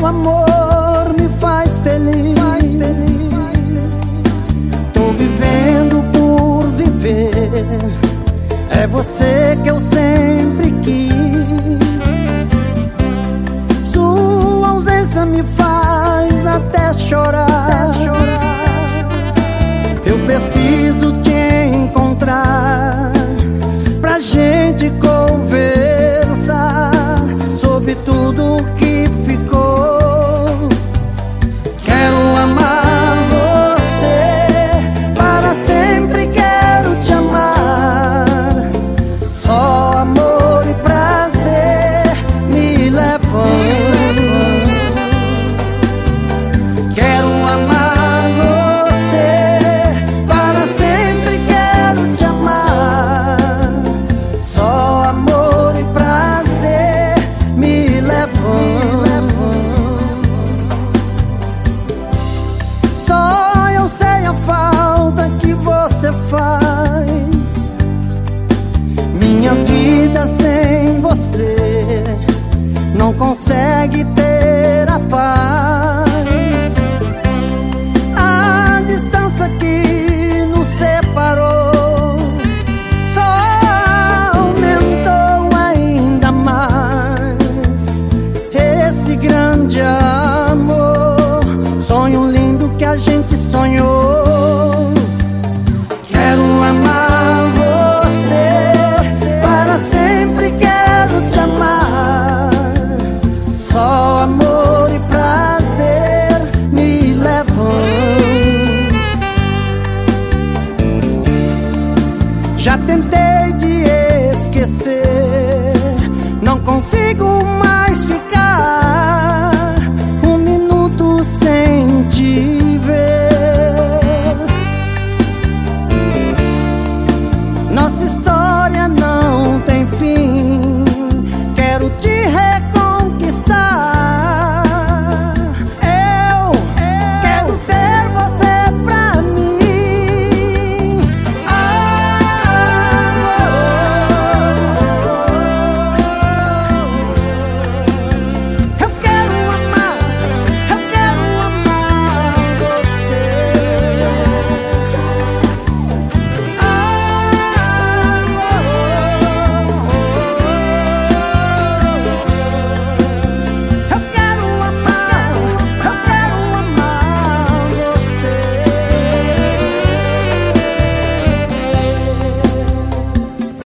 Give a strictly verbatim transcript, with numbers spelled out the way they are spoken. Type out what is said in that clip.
seu amor me faz feliz. Tô vivendo por viver, é você que eu sempre quis. Sua ausência me faz até chorar. Eu preciso te encontrar pra gente conversar sobre tudo que ficou. Quero amar você para sempre, quero te amar. Só amor e prazer me levam. Quero amar você para sempre, quero te amar. Só amor e prazer me levam. Só eu sei a falta que você faz. Minha vida sem você não consegue ter a paz. A distância que nos separou só aumentou ainda mais esse grande amor, sonho lindo que a gente sonhou. Quero amar você para sempre, quero te amar. Só amor e prazer me levam. Já tentei de esquecer, não consigo mais ficar um minuto sem te ver. Nossa história não tem fim, quero te recordar.